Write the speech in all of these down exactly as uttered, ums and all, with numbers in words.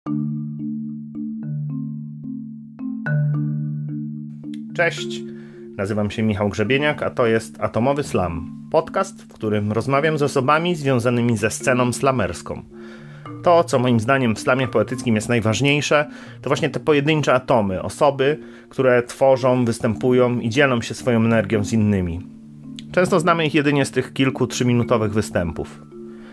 Cześć, nazywam się Michał Grzebieniak, a to jest Atomowy Slam, podcast, w którym rozmawiam z osobami związanymi ze sceną slamerską. To, co moim zdaniem w slamie poetyckim jest najważniejsze, to właśnie te pojedyncze atomy, osoby, które tworzą, występują i dzielą się swoją energią z innymi. Często znamy ich jedynie z tych kilku trzyminutowych występów.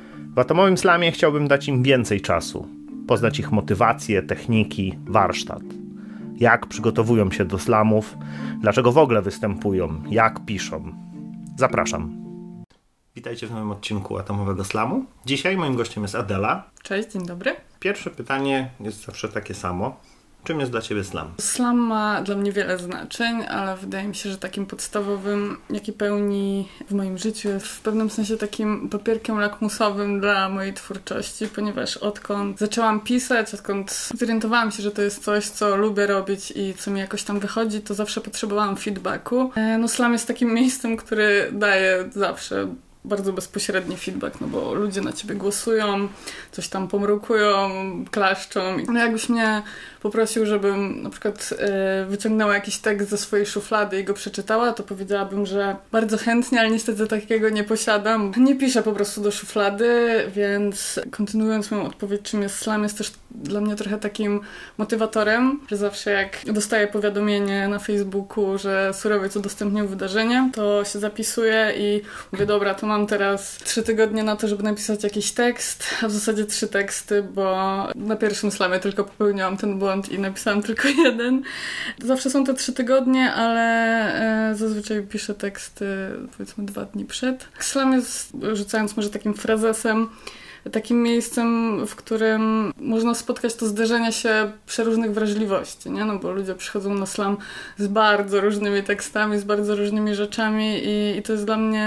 W Atomowym Slamie chciałbym dać im więcej czasu, poznać ich motywacje, techniki, warsztat. Jak przygotowują się do slamów, dlaczego w ogóle występują, jak piszą. Zapraszam. Witajcie w nowym odcinku Atomowego Slamu. Dzisiaj moim gościem jest Adela. Cześć, dzień dobry. Pierwsze pytanie jest zawsze takie samo. Czym jest dla Ciebie slam? Slam ma dla mnie wiele znaczeń, ale wydaje mi się, że takim podstawowym, jaki pełni w moim życiu, jest w pewnym sensie takim papierkiem lakmusowym dla mojej twórczości, ponieważ odkąd zaczęłam pisać, odkąd zorientowałam się, że to jest coś, co lubię robić i co mi jakoś tam wychodzi, to zawsze potrzebowałam feedbacku. No slam jest takim miejscem, który daje zawsze bardzo bezpośredni feedback, no bo ludzie na ciebie głosują, coś tam pomrukują, klaszczą. No jakbyś mnie poprosił, żebym na przykład yy, wyciągnęła jakiś tekst ze swojej szuflady i go przeczytała, to powiedziałabym, że bardzo chętnie, ale niestety takiego nie posiadam. Nie piszę po prostu do szuflady, więc kontynuując moją odpowiedź, czym jest slam, jest też dla mnie trochę takim motywatorem, że zawsze jak dostaję powiadomienie na Facebooku, że Surowiec udostępnił wydarzenie, to się zapisuję i mówię, dobra, to mam teraz trzy tygodnie na to, żeby napisać jakiś tekst, a w zasadzie trzy teksty, bo na pierwszym slamie tylko popełniłam ten błąd i napisałam tylko jeden. Zawsze są te trzy tygodnie, ale e, zazwyczaj piszę teksty powiedzmy dwa dni przed. Slam jest, rzucając może takim frazesem, takim miejscem, w którym można spotkać to zderzenie się przeróżnych wrażliwości, nie? No bo ludzie przychodzą na slam z bardzo różnymi tekstami, z bardzo różnymi rzeczami i, i to jest dla mnie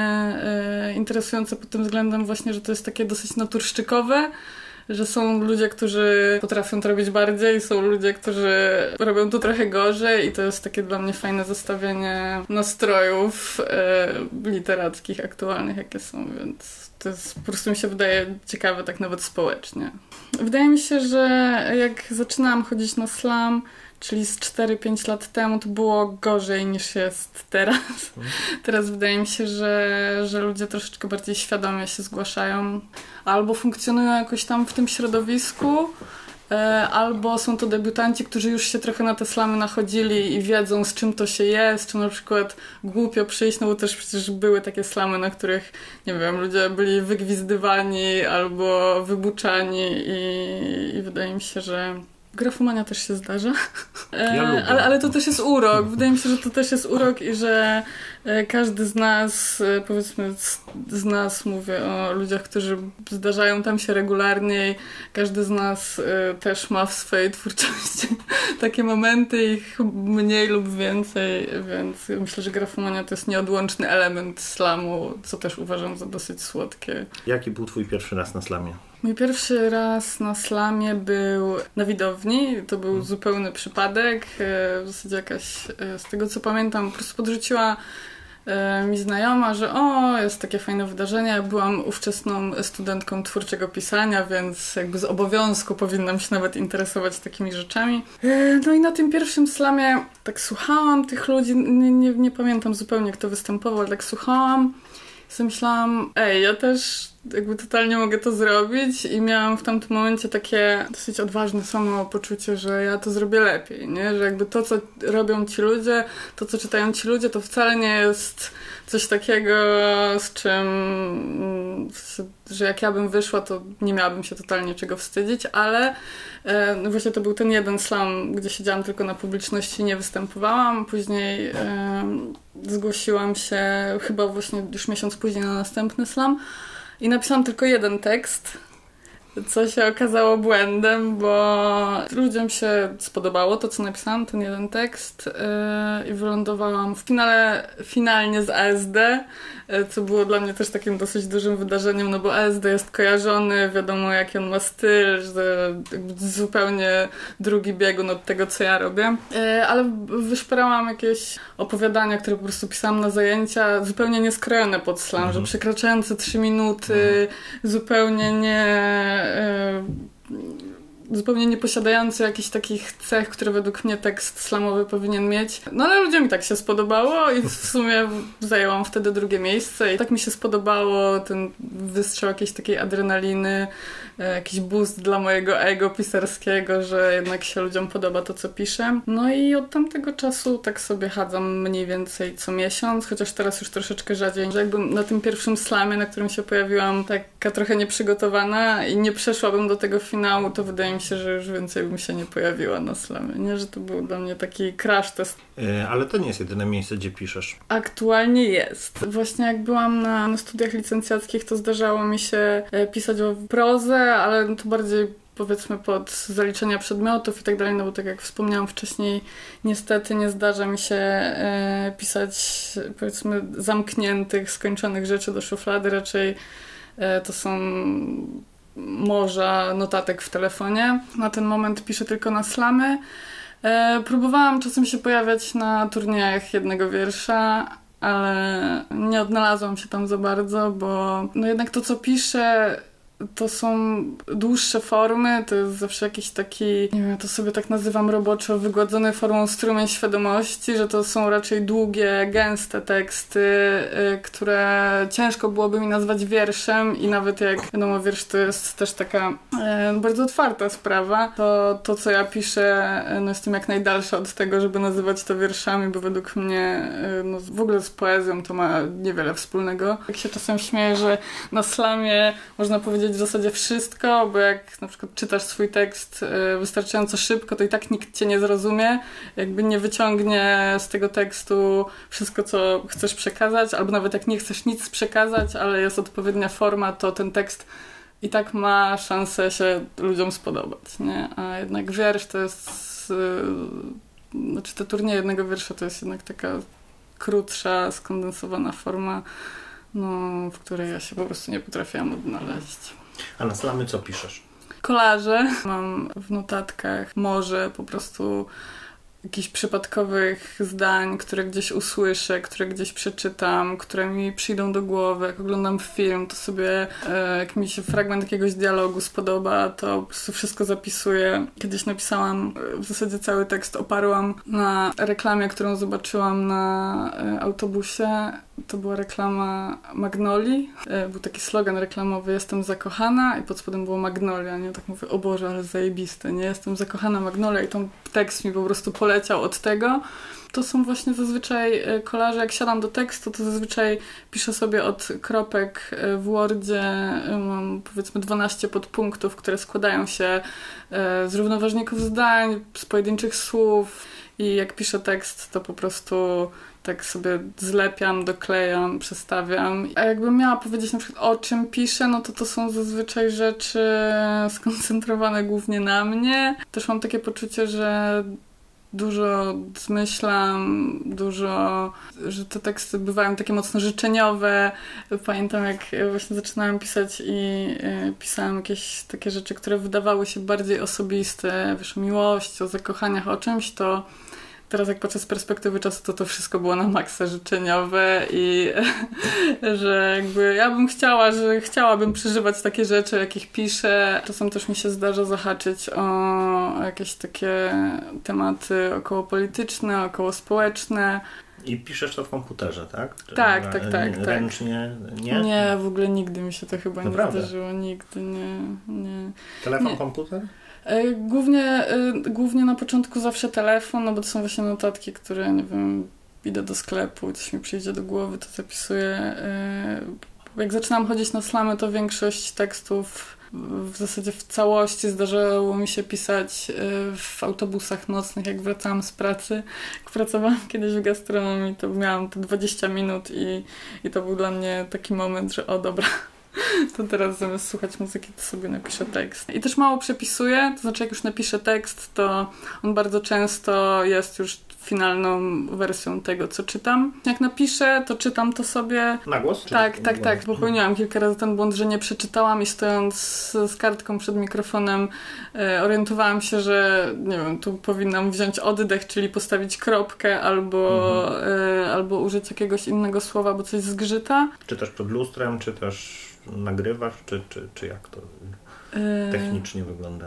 e, interesujące pod tym względem właśnie, że to jest takie dosyć naturszczykowe, że są ludzie, którzy potrafią to robić bardziej, są ludzie, którzy robią to trochę gorzej i to jest takie dla mnie fajne zestawienie nastrojów e, literackich, aktualnych, jakie są, więc to jest, po prostu mi się wydaje ciekawe tak nawet społecznie. Wydaje mi się, że jak zaczynałam chodzić na slam, czyli z cztery pięć lat temu, to było gorzej niż jest teraz. Teraz wydaje mi się, że, że ludzie troszeczkę bardziej świadomie się zgłaszają. Albo funkcjonują jakoś tam w tym środowisku, albo są to debiutanci, którzy już się trochę na te slamy nachodzili i wiedzą, z czym to się jest, czy na przykład głupio przyjść, no bo też przecież były takie slamy, na których, nie wiem, ludzie byli wygwizdywani albo wybuczani i, i wydaje mi się, że grafomania też się zdarza, ja lubię. ale, ale to też jest urok. Wydaje mi się, że to też jest urok i że każdy z nas, powiedzmy z nas, mówię o ludziach, którzy zdarzają tam się regularnie, każdy z nas też ma w swojej twórczości takie momenty, ich mniej lub więcej, więc myślę, że grafomania to jest nieodłączny element slamu, co też uważam za dosyć słodkie. Jaki był twój pierwszy raz na slamie? Mój pierwszy raz na slamie był na widowni. To był hmm. zupełny przypadek. W zasadzie jakaś, z tego co pamiętam, po prostu podrzuciła mi znajoma, że o, jest takie fajne wydarzenie. Ja byłam ówczesną studentką twórczego pisania, więc jakby z obowiązku powinnam się nawet interesować takimi rzeczami. No i na tym pierwszym slamie tak słuchałam tych ludzi. Nie, nie, nie pamiętam zupełnie, kto występował, ale tak słuchałam. I myślałam, ej, ja też jakby totalnie mogę to zrobić i miałam w tamtym momencie takie dosyć odważne samopoczucie, że ja to zrobię lepiej, nie? Że jakby to, co robią ci ludzie, to, co czytają ci ludzie, to wcale nie jest coś takiego, z czym, że jak ja bym wyszła, to nie miałabym się totalnie czego wstydzić, ale no właśnie to był ten jeden slam, gdzie siedziałam tylko na publiczności i nie występowałam. Później e, zgłosiłam się chyba właśnie już miesiąc później na następny slam i napisałam tylko jeden tekst, co się okazało błędem, bo ludziom się spodobało to, co napisałam, ten jeden tekst yy, i wylądowałam w finale finalnie z A S D, yy, co było dla mnie też takim dosyć dużym wydarzeniem, no bo A S D jest kojarzony, wiadomo jaki on ma styl, że zupełnie drugi biegun od tego, co ja robię, yy, ale wyszperałam jakieś opowiadania, które po prostu pisałam na zajęcia, zupełnie nieskrojone pod slam, mhm. że przekraczające trzy minuty, mhm. zupełnie nie zupełnie nie posiadający jakichś takich cech, które według mnie tekst slamowy powinien mieć. No ale ludziom i tak się spodobało i w sumie zajęłam wtedy drugie miejsce i tak mi się spodobało ten wystrzał jakiejś takiej adrenaliny, jakiś boost dla mojego ego pisarskiego, że jednak się ludziom podoba to, co piszę. No i od tamtego czasu tak sobie chadzam mniej więcej co miesiąc, chociaż teraz już troszeczkę rzadziej, że jakby na tym pierwszym slamie, na którym się pojawiłam, taka trochę nieprzygotowana i nie przeszłabym do tego finału, to wydaje mi się, że już więcej bym się nie pojawiła na slamie. Nie, że to był dla mnie taki crash test. Yy, ale to nie jest jedyne miejsce, gdzie piszesz. Aktualnie jest. Właśnie jak byłam na, na studiach licencjackich, to zdarzało mi się pisać o prozę, ale to bardziej powiedzmy pod zaliczenia przedmiotów i tak dalej, no bo tak jak wspomniałam wcześniej, niestety nie zdarza mi się e, pisać powiedzmy zamkniętych, skończonych rzeczy do szuflady, raczej e, to są morza notatek w telefonie. Na ten moment piszę tylko na slamy. E, próbowałam czasem się pojawiać na turniejach jednego wiersza, ale nie odnalazłam się tam za bardzo, bo no jednak to, co piszę, to są dłuższe formy, to jest zawsze jakiś taki, nie wiem, to sobie tak nazywam roboczo, wygładzony formą strumień świadomości, że to są raczej długie, gęste teksty, y, które ciężko byłoby mi nazwać wierszem i nawet jak wiadomo, wiersz to jest też taka y, bardzo otwarta sprawa, to to, co ja piszę, y, no jestem jak najdalsza od tego, żeby nazywać to wierszami, bo według mnie y, no, w ogóle z poezją to ma niewiele wspólnego. Jak się czasem śmieję, że na slamie można powiedzieć w zasadzie wszystko, bo jak na przykład czytasz swój tekst wystarczająco szybko, to i tak nikt cię nie zrozumie, jakby nie wyciągnie z tego tekstu wszystko, co chcesz przekazać, albo nawet jak nie chcesz nic przekazać, ale jest odpowiednia forma, to ten tekst i tak ma szansę się ludziom spodobać, nie? A jednak wiersz to jest, yy, znaczy te turnieje jednego wiersza to jest jednak taka krótsza, skondensowana forma, no, w której ja się po prostu nie potrafiłam odnaleźć. A na slamy co piszesz? Kolaże. Mam w notatkach może po prostu jakichś przypadkowych zdań, które gdzieś usłyszę, które gdzieś przeczytam, które mi przyjdą do głowy. Jak oglądam film, to sobie e, jak mi się fragment jakiegoś dialogu spodoba, to po prostu wszystko zapisuję. Kiedyś napisałam, w zasadzie cały tekst oparłam na reklamie, którą zobaczyłam na e, autobusie. To była reklama Magnolii. E, był taki slogan reklamowy: jestem zakochana, i pod spodem było Magnolia, nie? Tak mówię, o Boże, ale zajebiste, nie? Jestem zakochana, Magnolia, i ten tekst mi po prostu poleciał od tego. To są właśnie zazwyczaj kolaże. Jak siadam do tekstu, to zazwyczaj piszę sobie od kropek w Wordzie. Mam powiedzmy dwanaście podpunktów, które składają się z równoważników zdań, z pojedynczych słów, i jak piszę tekst, to po prostu tak sobie zlepiam, doklejam, przestawiam. A jakbym miała powiedzieć na przykład, o czym piszę, no to to są zazwyczaj rzeczy skoncentrowane głównie na mnie. Też mam takie poczucie, że dużo zmyślam, dużo, że te teksty bywają takie mocno życzeniowe. Pamiętam, jak właśnie zaczynałam pisać i y, pisałam jakieś takie rzeczy, które wydawały się bardziej osobiste, wiesz, o miłości, o zakochaniach, o czymś, to teraz jak patrzę z perspektywy czasu, to to wszystko było na maksa życzeniowe i że jakby ja bym chciała, że chciałabym przeżywać takie rzeczy, jakich piszę. Czasem też mi się zdarza zahaczyć o jakieś takie tematy okołopolityczne, okołospołeczne. I piszesz to w komputerze, tak? Czy tak, tak, tak, tak. Ręcznie? Nie? Nie, w ogóle nigdy mi się to chyba Naprawdę? nie zdarzyło. Nigdy, nie. nie. Telefon, nie. komputer? Głównie, głównie na początku zawsze telefon, no bo to są właśnie notatki, które, nie wiem, idę do sklepu, coś mi przyjdzie do głowy, to zapisuję. Jak zaczynałam chodzić na slamy, to większość tekstów w zasadzie w całości zdarzało mi się pisać w autobusach nocnych, jak wracałam z pracy. Jak pracowałam kiedyś w gastronomii, to miałam te dwadzieścia minut i, i to był dla mnie taki moment, że o dobra, to teraz zamiast słuchać muzyki, to sobie napiszę tekst. I też mało przepisuję, to znaczy jak już napiszę tekst, to on bardzo często jest już finalną wersją tego, co czytam. Jak napiszę, to czytam to sobie... Na głos? Tak, tak, tak. Popełniłam kilka razy ten błąd, że nie przeczytałam i stojąc z kartką przed mikrofonem e, orientowałam się, że nie wiem, tu powinnam wziąć oddech, czyli postawić kropkę albo, mhm. e, albo użyć jakiegoś innego słowa, bo coś zgrzyta. Czy też przed lustrem, czy też nagrywasz, czy, czy, czy jak to technicznie wygląda?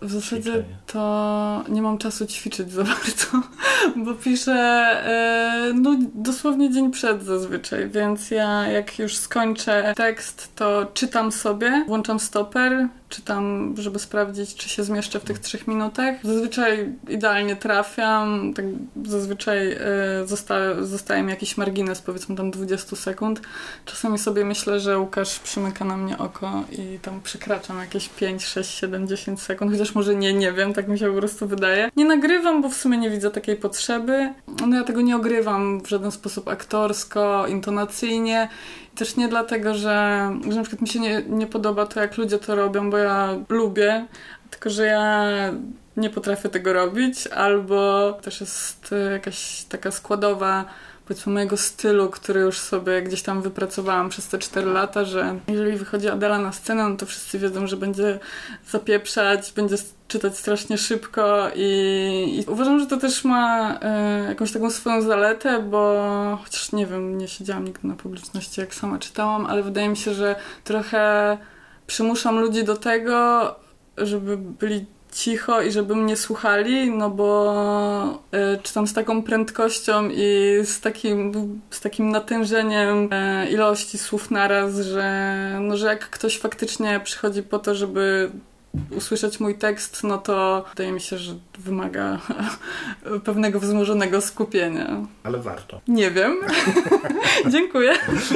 W zasadzie ćwiczenie? to nie mam czasu ćwiczyć za bardzo, bo piszę e, no, dosłownie dzień przed zazwyczaj, więc ja jak już skończę tekst, to czytam sobie, włączam stoper, czytam, żeby sprawdzić, czy się zmieszczę w tych trzech minutach. Zazwyczaj idealnie trafiam, tak zazwyczaj e, zosta- zostaje mi jakiś margines, powiedzmy tam dwadzieścia sekund. Czasami sobie myślę, że Łukasz przymyka na mnie oko i tam przekraczam jakieś pięć, sześć, siedem, dziesięć sekund, chociaż może nie, nie wiem, tak mi się po prostu wydaje. Nie nagrywam, bo w sumie nie widzę takiej potrzeby. No ja tego nie ogrywam w żaden sposób aktorsko, intonacyjnie. Też nie dlatego, że, że na przykład mi się nie, nie podoba to, jak ludzie to robią, bo ja lubię, tylko że ja nie potrafię tego robić, albo też jest jakaś taka składowa, powiedzmy, mojego stylu, który już sobie gdzieś tam wypracowałam przez te cztery lata, że jeżeli wychodzi Adela na scenę, no to wszyscy wiedzą, że będzie zapieprzać, będzie czytać strasznie szybko i, i uważam, że to też ma y, jakąś taką swoją zaletę, bo chociaż nie wiem, nie siedziałam nigdy na publiczności, jak sama czytałam, ale wydaje mi się, że trochę przymuszam ludzi do tego, żeby byli cicho i żeby mnie słuchali, no bo y, czytam z taką prędkością i z takim, z takim natężeniem y, ilości słów naraz, że, no, że jak ktoś faktycznie przychodzi po to, żeby usłyszeć mój tekst, no to wydaje mi się, że wymaga pewnego wzmożonego skupienia. Ale warto. Nie wiem. Dziękuję.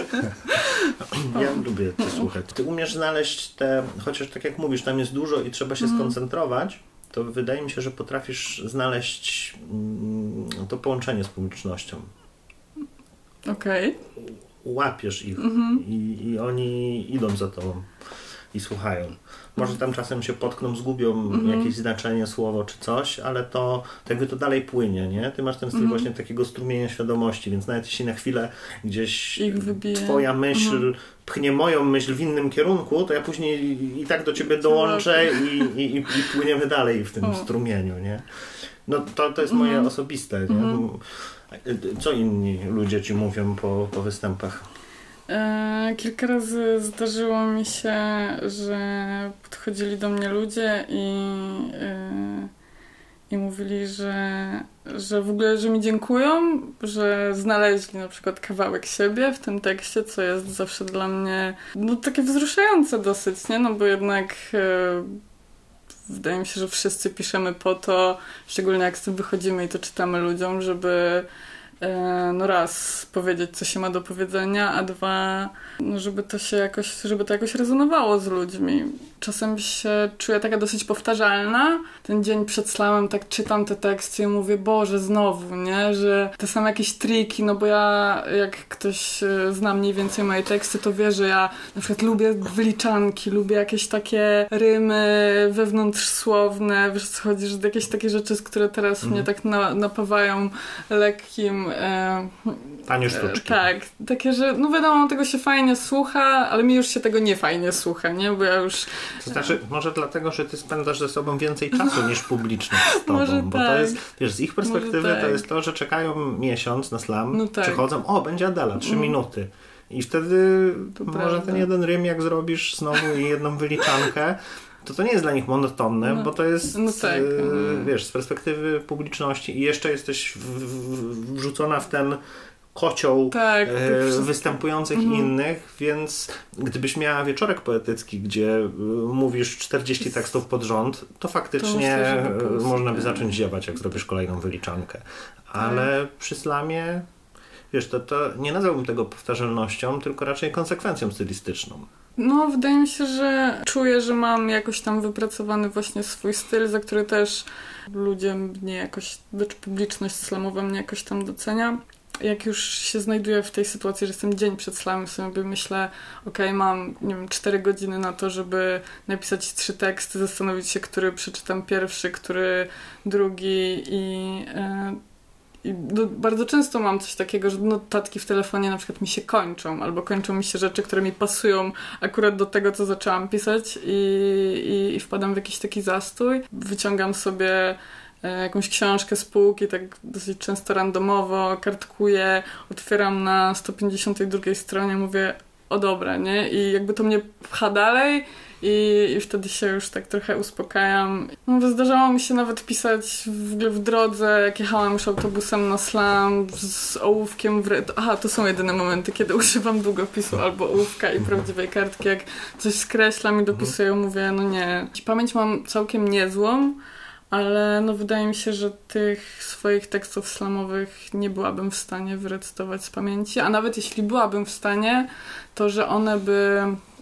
Ja lubię cię słuchać. Ty umiesz znaleźć te, chociaż tak jak mówisz, tam jest dużo i trzeba się mm. skoncentrować, to wydaje mi się, że potrafisz znaleźć mm, to połączenie z publicznością. Okej. Okay. Łapiesz ich mm-hmm. i, i oni idą za tobą i słuchają. Może tam czasem się potkną, zgubią mm-hmm. jakieś znaczenie, słowo czy coś, ale to, to jakby to dalej płynie, nie? Ty masz ten styl mm-hmm. właśnie takiego strumienia świadomości, więc nawet jeśli na chwilę gdzieś twoja myśl mm-hmm. pchnie moją myśl w innym kierunku, to ja później i, i tak do ciebie dołączę i, i, i, i płyniemy dalej w tym o. strumieniu, nie? No to, to jest moje mm-hmm. osobiste, nie? Mm-hmm. Co inni ludzie ci mówią po, po występach? Kilka razy zdarzyło mi się, że podchodzili do mnie ludzie i, i mówili, że, że w ogóle, że mi dziękują, że znaleźli na przykład kawałek siebie w tym tekście, co jest zawsze dla mnie no, takie wzruszające dosyć, nie? No bo jednak wydaje mi się, że wszyscy piszemy po to, szczególnie jak z tym wychodzimy i to czytamy ludziom, żeby no raz powiedzieć, co się ma do powiedzenia, a dwa, no żeby to się jakoś, żeby to jakoś rezonowało z ludźmi. Czasem się czuję taka dosyć powtarzalna. Ten dzień przed slamem tak czytam te teksty i mówię, Boże, znowu, nie? Że te same jakieś triki, no bo ja, jak ktoś zna mniej więcej moje teksty, to wie, że ja na przykład lubię wyliczanki, lubię jakieś takie rymy wewnątrzsłowne, wiesz co chodzi, że jakieś takie rzeczy, które teraz mm. mnie tak na, napawają lekkim e, tanie sztuczki. E, tak, takie, że no wiadomo, tego się fajnie słucha, ale mi już się tego nie fajnie słucha, nie? Bo ja już... To znaczy, może dlatego, że ty spędzasz ze sobą więcej czasu niż publiczność z tobą, może bo tak. to jest, wiesz, z ich perspektywy tak. to jest to, że czekają miesiąc na slam, no tak. przychodzą, o, będzie Adela, trzy mm. minuty. I wtedy to może prawda. Ten jeden rym, jak zrobisz znowu i jedną wyliczankę, to to nie jest dla nich monotonne, no, bo to jest, no tak. y, wiesz, z perspektywy publiczności i jeszcze jesteś w, w, wrzucona w ten kocioł tak, e, występujących mhm. innych, więc gdybyś miała wieczorek poetycki, gdzie y, mówisz czterdzieści tekstów pod rząd, to faktycznie to myślę, można by zacząć ziewać, jak zrobisz kolejną wyliczankę. Ale tak. przy slamie, wiesz, to, to nie nazwałbym tego powtarzalnością, tylko raczej konsekwencją stylistyczną. No, wydaje mi się, że czuję, że mam jakoś tam wypracowany właśnie swój styl, za który też ludzie mnie jakoś, czy publiczność slamowa mnie jakoś tam docenia. Jak już się znajduję w tej sytuacji, że jestem dzień przed slamem, sobie myślę, okej, okay, mam, nie wiem, cztery godziny na to, żeby napisać trzy teksty, zastanowić się, który przeczytam pierwszy, który drugi i... Yy, I no, bardzo często mam coś takiego, że notatki w telefonie na przykład mi się kończą, albo kończą mi się rzeczy, które mi pasują akurat do tego, co zaczęłam pisać i, i, i wpadam w jakiś taki zastój. Wyciągam sobie e, jakąś książkę z półki, tak dosyć często randomowo, kartkuję, otwieram na sto pięćdziesiątej drugiej stronie, mówię, o dobra, nie? I jakby to mnie pcha dalej i, i wtedy się już tak trochę uspokajam. No, bo zdarzało mi się nawet pisać w ogóle w drodze, jak jechałam już autobusem na slam z ołówkiem w re... Aha, to są jedyne momenty, kiedy używam długopisu albo ołówka i prawdziwej kartki. Jak coś skreślam i dopisuję, mówię, no nie. Pamięć mam całkiem niezłą, ale no wydaje mi się, że tych swoich tekstów slamowych nie byłabym w stanie wyrecytować z pamięci, a nawet jeśli byłabym w stanie, to że one by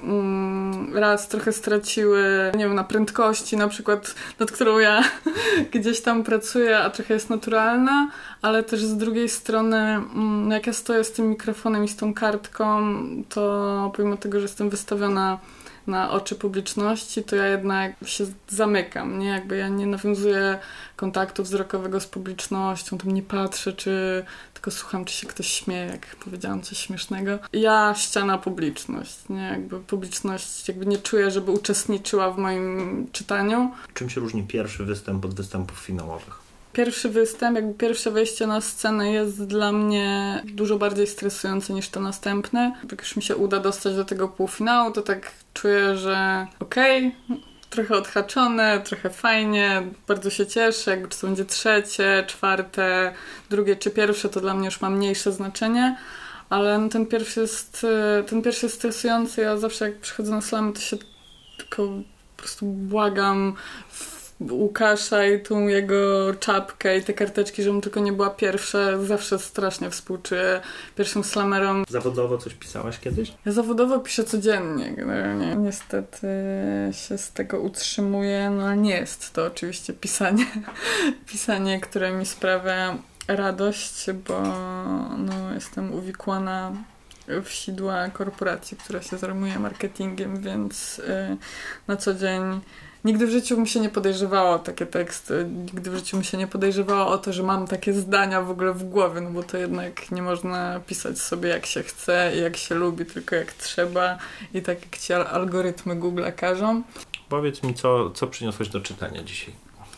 mm, raz trochę straciły, nie wiem, na prędkości na przykład, nad którą ja gdzieś tam pracuję, a trochę jest naturalna, ale też z drugiej strony, mm, jak ja stoję z tym mikrofonem i z tą kartką, to pomimo tego, że jestem wystawiona na oczy publiczności, to ja jednak się zamykam, nie? Jakby ja nie nawiązuję kontaktu wzrokowego z publicznością, tam nie patrzę, czy tylko słucham, czy się ktoś śmieje, jak powiedziałam coś śmiesznego. Ja ściana publiczność, nie? Jakby publiczność jakby nie czuję, żeby uczestniczyła w moim czytaniu. Czym się różni pierwszy występ od występów finałowych? Pierwszy występ, jakby pierwsze wejście na scenę jest dla mnie dużo bardziej stresujące niż to następne. Jak już mi się uda dostać do tego półfinału, to tak czuję, że okej, okay, trochę odhaczone, trochę fajnie, bardzo się cieszę, jakby czy to będzie trzecie, czwarte, drugie czy pierwsze, to dla mnie już ma mniejsze znaczenie, ale no ten pierwszy jest, ten pierwszy jest stresujący. Ja zawsze jak przychodzę na slamy, to się tylko po prostu błagam w Łukasza i tą jego czapkę i te karteczki, żebym tylko nie była pierwsza. Zawsze strasznie współczuję pierwszym slamerom. Zawodowo coś pisałaś kiedyś? Ja zawodowo piszę codziennie generalnie. Niestety się z tego utrzymuję, no ale nie jest to oczywiście pisanie, pisanie, które mi sprawia radość, bo no, jestem uwikłana w sidła korporacji, która się zajmuje marketingiem, więc yy, na co dzień nigdy w życiu mi się nie podejrzewało o takie teksty, nigdy w życiu mi się nie podejrzewało o to, że mam takie zdania w ogóle w głowie, no bo to jednak nie można pisać sobie jak się chce i jak się lubi, tylko jak trzeba i tak jak ci algorytmy Google'a każą. Powiedz mi, co, co przyniosłeś do czytania dzisiaj?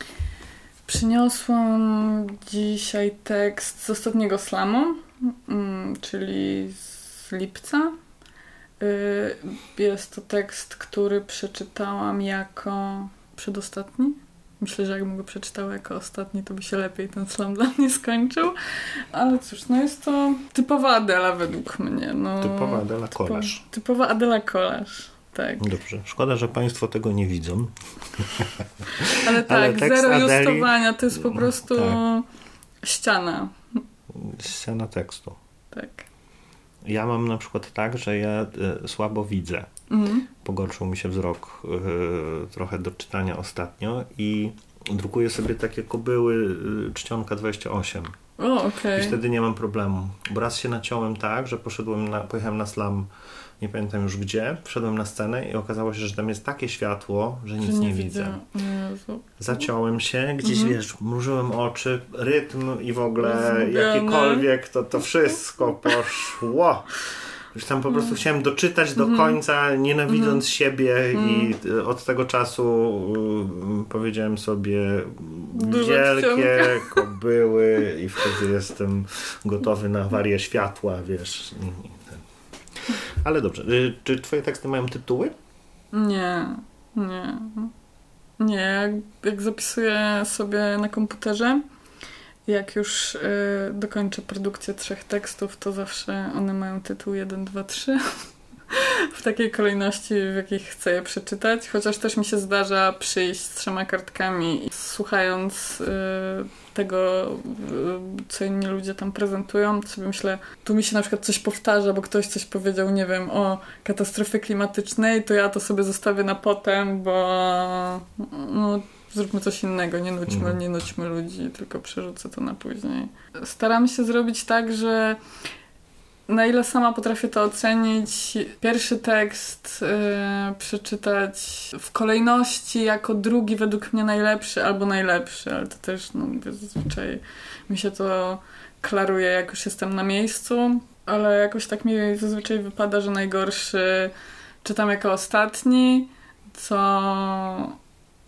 Przyniosłam dzisiaj tekst z ostatniego slamu, czyli z lipca. Jest to tekst, który przeczytałam jako przedostatni. Myślę, że jakbym go przeczytała jako ostatni, to by się lepiej ten slam dla mnie skończył. Ale cóż, no jest to typowa Adela według mnie. No, typowa Adela Kolasz. Typo, typowa Adela Kolasz, tak. Dobrze. Szkoda, że Państwo tego nie widzą. Ale tak, Ale zero Adeli... justowania, to jest po prostu tak. ściana. Ściana tekstu. Tak. Ja mam na przykład tak, że ja y, słabo widzę. Mhm. Pogorszył mi się wzrok y, trochę do czytania ostatnio i drukuję sobie takie kobyły y, czcionka dwadzieścia osiem. O, okej. I wtedy nie mam problemu. Bo raz się naciąłem tak, że poszedłem na, pojechałem na slam, nie pamiętam już gdzie, wszedłem na scenę i okazało się, że tam jest takie światło, że nic że nie, nie widzę. Jezu. Zaciąłem się, gdzieś mhm. wiesz, mrużyłem oczy, rytm i w ogóle Zgubione. jakiekolwiek, to, to wszystko poszło. Już tam po prostu chciałem doczytać do końca, nienawidząc mm. siebie mm. i od tego czasu y, powiedziałem sobie Dużo wielkie wciąga. kobyły i wtedy jestem gotowy na awarię światła, wiesz. Ale dobrze. Y, czy twoje teksty mają tytuły? Nie, nie. Nie, jak, jak zapisuję sobie na komputerze, jak już y, dokończę produkcję trzech tekstów, to zawsze one mają tytuł jeden, dwa, trzy. W takiej kolejności, w jakiej chcę je przeczytać. Chociaż też mi się zdarza przyjść z trzema kartkami i słuchając y, tego, y, co inni ludzie tam prezentują, to sobie myślę, tu mi się na przykład coś powtarza, bo ktoś coś powiedział, nie wiem, o katastrofie klimatycznej, to ja to sobie zostawię na potem, bo no, zróbmy coś innego, nie nudźmy, mm. nie nudźmy ludzi, tylko przerzucę to na później. Staram się zrobić tak, że na ile sama potrafię to ocenić, pierwszy tekst yy, przeczytać w kolejności jako drugi według mnie najlepszy albo najlepszy, ale to też no, zazwyczaj mi się to klaruje, jak już jestem na miejscu, ale jakoś tak mi zazwyczaj wypada, że najgorszy czytam jako ostatni, co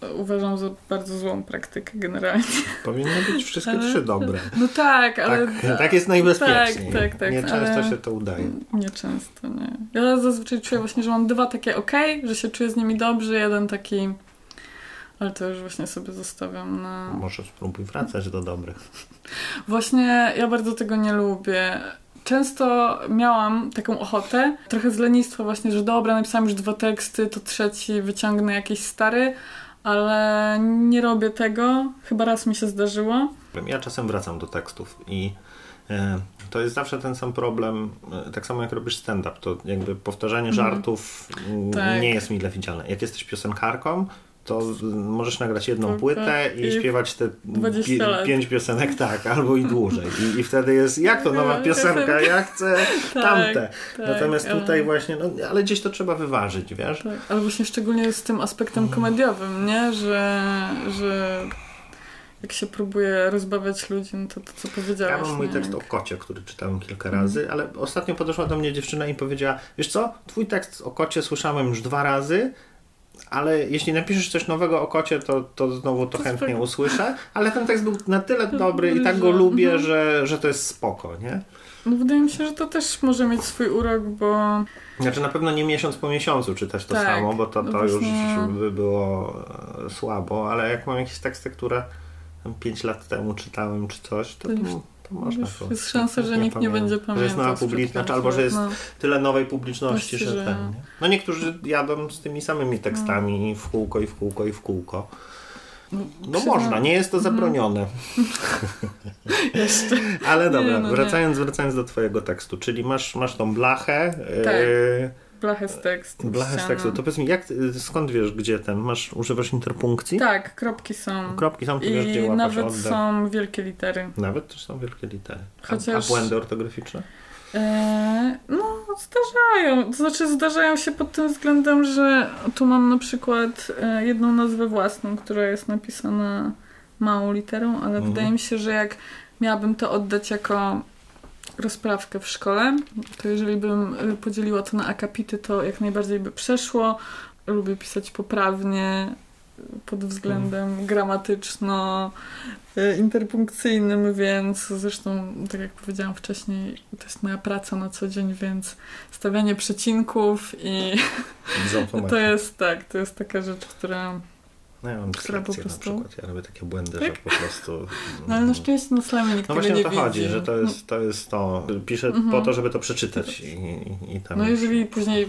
uważam za bardzo złą praktykę generalnie. Powinny być wszystkie ale, trzy dobre. No tak, ale... Tak, tak jest najbezpieczniej. Tak, tak, tak. Nie często się to udaje. Nie często, nie. Ja zazwyczaj czuję właśnie, że mam dwa takie okej, że się czuję z nimi dobrze, jeden taki... Ale to już właśnie sobie zostawiam na... Może spróbuj wracać do dobrych. Właśnie ja bardzo tego nie lubię. Często miałam taką ochotę, trochę z lenistwa właśnie, że dobra, napisałam już dwa teksty, to trzeci wyciągnę jakiś stary, ale nie robię tego. Chyba raz mi się zdarzyło. Ja czasem wracam do tekstów i e, to jest zawsze ten sam problem, e, tak samo jak robisz stand-up, to jakby powtarzanie mm. żartów m, tak. nie jest mile widziane. Jak jesteś piosenkarką, to możesz nagrać jedną Tylko płytę i, i śpiewać te dwadzieścia lat. pięć piosenek, tak, albo i dłużej. I, i wtedy jest, jak to nowa piosenka, ja chcę tamte. Tak, Natomiast tak, tutaj ale... właśnie, no, ale gdzieś to trzeba wyważyć, wiesz? Tak, ale właśnie szczególnie z tym aspektem komediowym, nie? Że, że jak się próbuje rozbawiać ludzi, no to to, co powiedziałaś. Ja mam mój nie? tekst o kocie, który czytałem kilka razy, mm. ale ostatnio podeszła do mnie dziewczyna i powiedziała, wiesz co, twój tekst o kocie słyszałem już dwa razy, ale jeśli napiszesz coś nowego o kocie, to, to znowu to, to chętnie spoko. usłyszę, ale ten tekst był na tyle dobry i tak go lubię, mm. że, że to jest spoko, nie? No wydaje mi się, że to też może mieć swój urok, bo... Znaczy na pewno nie miesiąc po miesiącu czytać to tak, samo, bo to, to no już właśnie... by było słabo, ale jak mam jakieś teksty, które pięć lat temu czytałem czy coś, to, to, to można to... Jest szansa, że nikt nie będzie pamiętał. Że jest nowa publiczność, albo że jest no. tyle nowej publiczności, Właściwie, że ten... Nie? No niektórzy jadą z tymi samymi tekstami no. w kółko i w kółko i w kółko. No, no można, nie jest to zabronione. Jeszcze. Ale dobra, nie, no wracając, wracając do twojego tekstu, czyli masz, masz tą blachę. Tak. Yy, blachę z tekstu. Blachę z tekstu. To powiedz mi, jak, skąd wiesz, gdzie ten? Masz, używasz interpunkcji? Tak, kropki są. Kropki są, ty wiesz, gdzie I łapasz nawet oddech. są wielkie litery. Nawet też są wielkie litery. A, Chociaż... a błędy ortograficzne? Eee, no, zdarzają. To znaczy zdarzają się pod tym względem, że tu mam na przykład e, jedną nazwę własną, która jest napisana małą literą, ale mhm. wydaje mi się, że jak miałabym to oddać jako rozprawkę w szkole, to jeżeli bym podzieliła to na akapity, to jak najbardziej by przeszło. Lubię pisać poprawnie pod względem mhm. gramatyczno-interpunkcyjnym, więc zresztą, tak jak powiedziałam wcześniej, to jest moja praca na co dzień, więc stawianie przecinków i to jest tak, to jest taka rzecz, która No ja mam która po prostu... na przykład. Ja robię takie błędy, tak? że po prostu... No ale na szczęście na slamie nikt no tego nie widzi. No właśnie o to chodzi, że to jest to. Jest to. Piszę mhm. po to, żeby to przeczytać. I, i, i tam no już... jeżeli później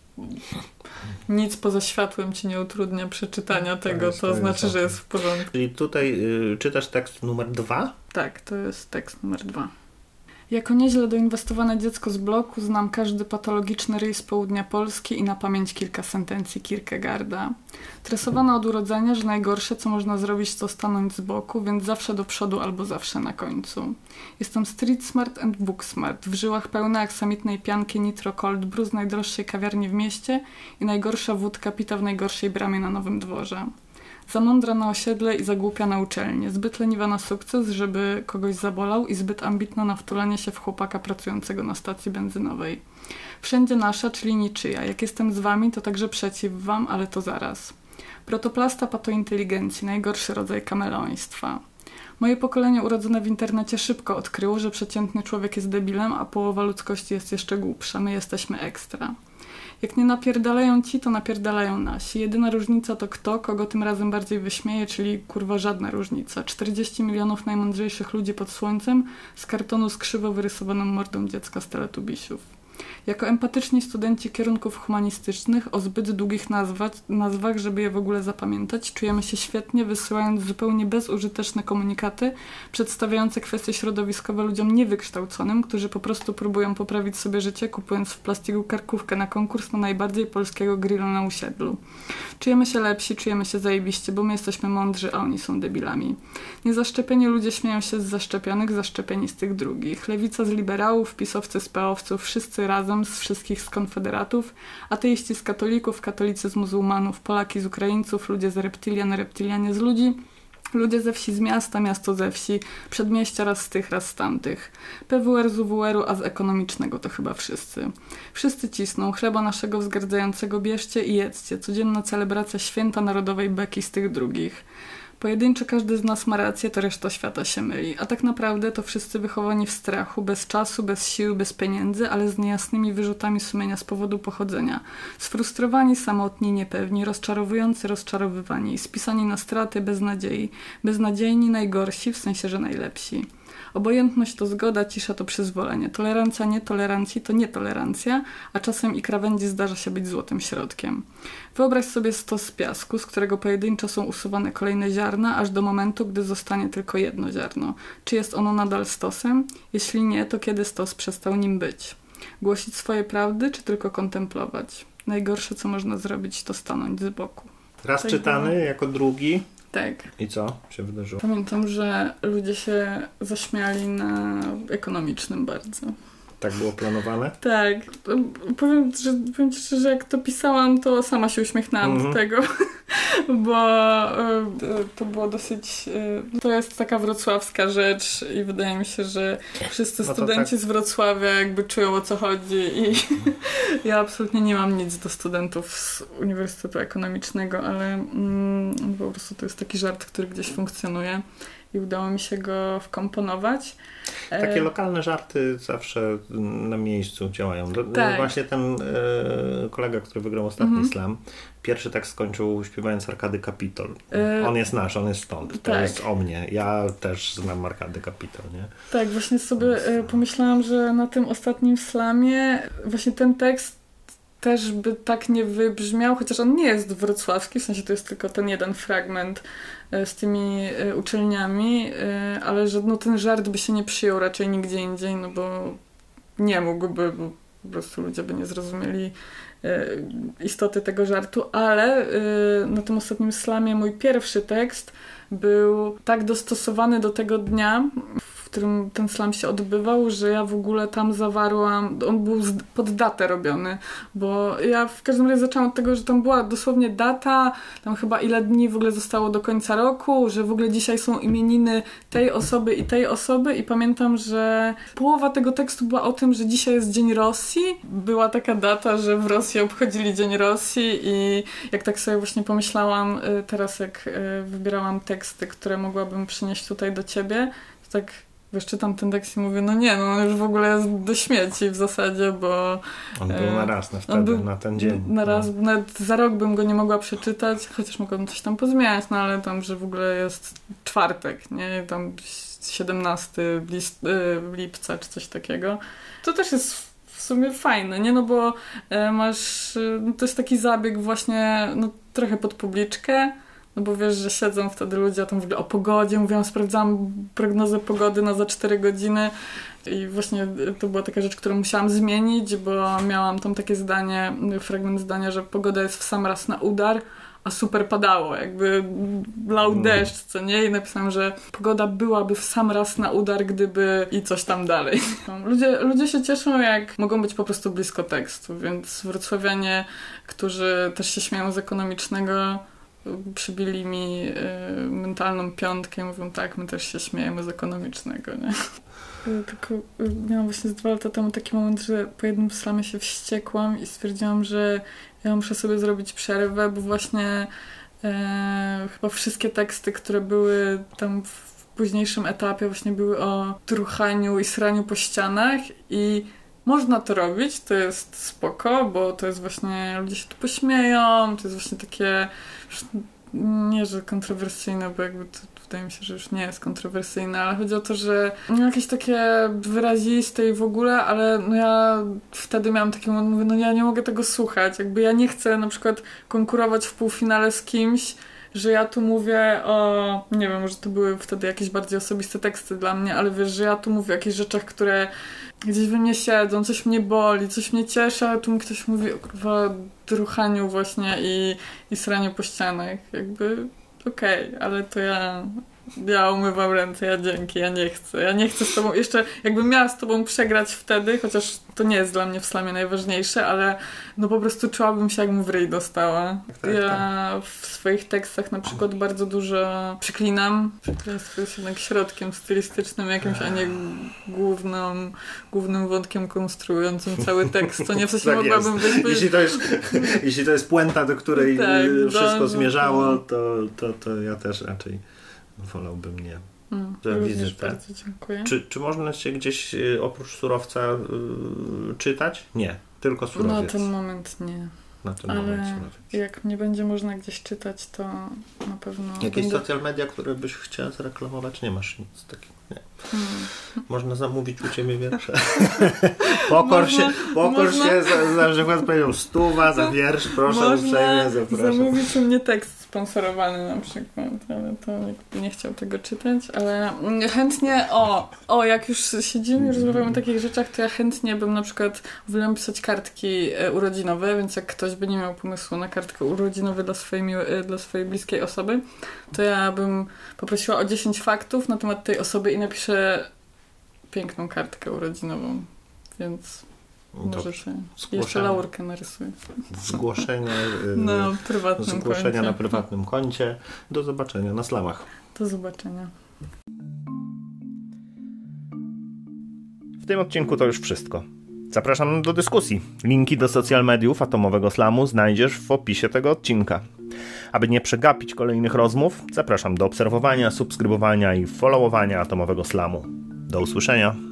nic poza światłem ci nie utrudnia przeczytania tego, to, jest, to, to znaczy, jest że jest w porządku. Czyli tutaj y, czytasz tekst numer dwa? Tak, to jest tekst numer dwa. Jako nieźle doinwestowane dziecko z bloku znam każdy patologiczny ryj z południa Polski i na pamięć kilka sentencji Kierkegaarda. Tresowana od urodzenia, że najgorsze, co można zrobić, to stanąć z boku, więc zawsze do przodu albo zawsze na końcu. Jestem street smart and book smart, w żyłach pełne aksamitnej pianki Nitro Cold Brew z najdroższej kawiarni w mieście i najgorsza wódka pita w najgorszej bramie na Nowym Dworze. Za mądra na osiedle i za głupia na uczelnię. Zbyt leniwa na sukces, żeby kogoś zabolał i zbyt ambitna na wtulanie się w chłopaka pracującego na stacji benzynowej. Wszędzie nasza, czyli niczyja. Jak jestem z wami, to także przeciw wam, ale to zaraz. Protoplasta patointeligencji, najgorszy rodzaj kameleoństwa. Moje pokolenie urodzone w internecie szybko odkryło, że przeciętny człowiek jest debilem, a połowa ludzkości jest jeszcze głupsza. My jesteśmy ekstra. Jak nie napierdalają ci, to napierdalają nasi. Jedyna różnica to kto, kogo tym razem bardziej wyśmieje, czyli kurwa żadna różnica. czterdzieści milionów najmądrzejszych ludzi pod słońcem z kartonu z krzywo wyrysowaną mordą dziecka z Teletubisiów. Jako empatyczni studenci kierunków humanistycznych o zbyt długich nazwach, nazwach, żeby je w ogóle zapamiętać, czujemy się świetnie, wysyłając zupełnie bezużyteczne komunikaty przedstawiające kwestie środowiskowe ludziom niewykształconym, którzy po prostu próbują poprawić sobie życie, kupując w plastiku karkówkę na konkurs na najbardziej polskiego grilla na osiedlu. Czujemy się lepsi, czujemy się zajebiście, bo my jesteśmy mądrzy, a oni są debilami. Niezaszczepieni ludzie śmieją się z zaszczepionych, zaszczepieni z tych drugich. Lewica z liberałów, pisowcy z peowców, wszyscy razem, z wszystkich z konfederatów, ateiści z katolików, katolicy z muzułmanów, Polaki z Ukraińców, ludzie z reptilian, reptilianie z ludzi, Ludzie ze wsi z miasta, miasto ze wsi, przedmieścia raz z tych, raz z tamtych. P W R z U W R-u, a z ekonomicznego to chyba wszyscy. Wszyscy cisną, chleba naszego wzgardzającego bierzcie i jedzcie. Codzienna celebracja święta narodowej beki z tych drugich. Pojedynczo każdy z nas ma rację, to reszta świata się myli. A tak naprawdę to wszyscy wychowani w strachu, bez czasu, bez siły, bez pieniędzy, ale z niejasnymi wyrzutami sumienia z powodu pochodzenia. Sfrustrowani, samotni, niepewni, rozczarowujący, rozczarowywani, spisani na straty, bez nadziei. Beznadziejni, najgorsi, w sensie, że najlepsi. Obojętność to zgoda, cisza to przyzwolenie. Tolerancja nietolerancji to nietolerancja, a czasem i krawędzi zdarza się być złotym środkiem. Wyobraź sobie stos piasku, z którego pojedynczo są usuwane kolejne ziarna, aż do momentu, gdy zostanie tylko jedno ziarno. Czy jest ono nadal stosem? Jeśli nie, to kiedy stos przestał nim być? Głosić swoje prawdy, czy tylko kontemplować? Najgorsze, co można zrobić, to stanąć z boku. Raz tak czytany było. Jako drugi. Tak. I co się wydarzyło? Pamiętam, że ludzie się zaśmiali na ekonomicznym bardzo. Tak było planowane? Tak. Powiem, że, powiem ci szczerze, że jak to pisałam, to sama się uśmiechnęłam mm-hmm. do tego, bo to było dosyć... To jest taka wrocławska rzecz i wydaje mi się, że wszyscy no studenci tak. z Wrocławia jakby czują, o co chodzi i ja absolutnie nie mam nic do studentów z Uniwersytetu Ekonomicznego, ale mm, po prostu to jest taki żart, który gdzieś funkcjonuje. I udało mi się go wkomponować. Takie lokalne żarty zawsze na miejscu działają. Tak. Właśnie ten e, kolega, który wygrał ostatni mm-hmm. slam, pierwszy tak skończył śpiewając Arkady Kapitol. E... On jest nasz, on jest stąd. To tak. jest o mnie. Ja też znam Arkady Kapitol, nie? Tak, właśnie sobie Więc... pomyślałam, że na tym ostatnim slamie właśnie ten tekst też by tak nie wybrzmiał, chociaż on nie jest wrocławski, w sensie to jest tylko ten jeden fragment z tymi uczelniami, ale że no, ten żart by się nie przyjął raczej nigdzie indziej, no bo nie mógłby, bo po prostu ludzie by nie zrozumieli istoty tego żartu, ale na tym ostatnim slamie mój pierwszy tekst był tak dostosowany do tego dnia, w którym ten slam się odbywał, że ja w ogóle tam zawarłam, on był pod datę robiony, bo ja w każdym razie zaczęłam od tego, że tam była dosłownie data, tam chyba ile dni w ogóle zostało do końca roku, że w ogóle dzisiaj są imieniny tej osoby i tej osoby i pamiętam, że połowa tego tekstu była o tym, że dzisiaj jest Dzień Rosji. Była taka data, że w Rosji obchodzili Dzień Rosji i jak tak sobie właśnie pomyślałam teraz, jak wybierałam teksty, które mogłabym przynieść tutaj do ciebie, to tak wiesz, czytam ten tekst i mówię, no nie, no on już w ogóle jest do śmieci w zasadzie, bo... On był na raz, na wtedy, był, na ten dzień. Na raz, no. Nawet za rok bym go nie mogła przeczytać, chociaż mogłabym coś tam pozmieniać, no ale tam, że w ogóle jest czwartek, nie, tam siedemnastego lipca czy coś takiego. To też jest w sumie fajne, nie, no bo masz, no to jest taki zabieg właśnie, no trochę pod publiczkę, no bo wiesz, że siedzą wtedy ludzie, a tam w ogóle o pogodzie, mówiłam, sprawdzałam prognozę pogody na za cztery godziny i właśnie to była taka rzecz, którą musiałam zmienić, bo miałam tam takie zdanie, fragment zdania, że pogoda jest w sam raz na udar, a super padało, jakby lał deszcz, co nie? I napisałam, że pogoda byłaby w sam raz na udar, gdyby i coś tam dalej. Ludzie, ludzie się cieszą, jak mogą być po prostu blisko tekstu, więc wrocławianie, którzy też się śmieją z ekonomicznego, przybili mi y, mentalną piątkę i mówią, tak, my też się śmiejemy z ekonomicznego, nie? Tylko y, miałam właśnie z dwa lata temu taki moment, że po jednym slamie się wściekłam i stwierdziłam, że ja muszę sobie zrobić przerwę, bo właśnie y, chyba wszystkie teksty, które były tam w późniejszym etapie właśnie były o truchaniu i sraniu po ścianach i można to robić, to jest spoko, bo to jest właśnie, ludzie się tu pośmieją, to jest właśnie takie, nie, że kontrowersyjne, bo jakby to wydaje mi się, że już nie jest kontrowersyjne, ale chodzi o to, że no jakieś takie wyraziste i w ogóle, ale no ja wtedy miałam taki moment, mówię, no ja nie mogę tego słuchać, jakby ja nie chcę na przykład konkurować w półfinale z kimś, że ja tu mówię o, nie wiem, może to były wtedy jakieś bardziej osobiste teksty dla mnie, ale wiesz, że ja tu mówię o jakichś rzeczach, które gdzieś we mnie siedzą, coś mnie boli, coś mnie cieszy, ale tu mi ktoś mówi o kurwa druchaniu właśnie i, i sraniu po ścianach. Jakby okej, okay, ale to ja ja umywam ręce, ja dzięki, ja nie chcę. Ja nie chcę z tobą, jeszcze jakbym miała z tobą przegrać wtedy, chociaż to nie jest dla mnie w slamie najważniejsze, ale no po prostu czułabym się, jakbym w ryj dostała. Tak, ja tak. w swoich tekstach na przykład bardzo dużo przeklinam. Przekleństwo jest jednak środkiem stylistycznym jakimś, a nie główną, głównym wątkiem konstruującym cały tekst. To nie w sensie Tak mogłabym jest. być... Jeśli to jest, jeśli to jest puenta, do której tak, wszystko do, zmierzało, to, to, to ja też raczej wolałbym nie. Mm, Że również wizytę. bardzo dziękuję. Czy, czy można się gdzieś y, oprócz surowca y, czytać? Nie, tylko surowiec. Na ten moment nie. Na ten Ale moment surowiec. jak nie będzie można gdzieś czytać, to na pewno... Jakieś będę... social media, które byś chciała zreklamować? Nie masz nic takiego. Nie. Hmm. Można zamówić u ciebie wiersze. Pokor Można- się, pokor można- się, za, za przykład powiedział stuwa za wiersz, proszę uprzejmie, Można zapraszam. zamówić u mnie tekst sponsorowany na przykład, ale to nikt by nie chciał tego czytać, ale chętnie, o, o jak już siedzimy i rozmawiamy o takich rzeczach, to ja chętnie bym na przykład wolałam pisać kartki e, urodzinowe, więc jak ktoś by nie miał pomysłu na kartkę urodzinową dla swojej, miłe, e, dla swojej bliskiej osoby, to ja bym poprosiła o dziesięć faktów na temat tej osoby i napiszę piękną kartkę urodzinową, więc możecie. Jeszcze laurkę narysuję. Zgłoszenie, Na prywatnym zgłoszenia koncie. na prywatnym koncie. Do zobaczenia na slamach. Do zobaczenia. W tym odcinku to już wszystko. Zapraszam do dyskusji. Linki do social mediów Atomowego Slamu znajdziesz w opisie tego odcinka. Aby nie przegapić kolejnych rozmów, zapraszam do obserwowania, subskrybowania i followowania Atomowego Slamu. Do usłyszenia.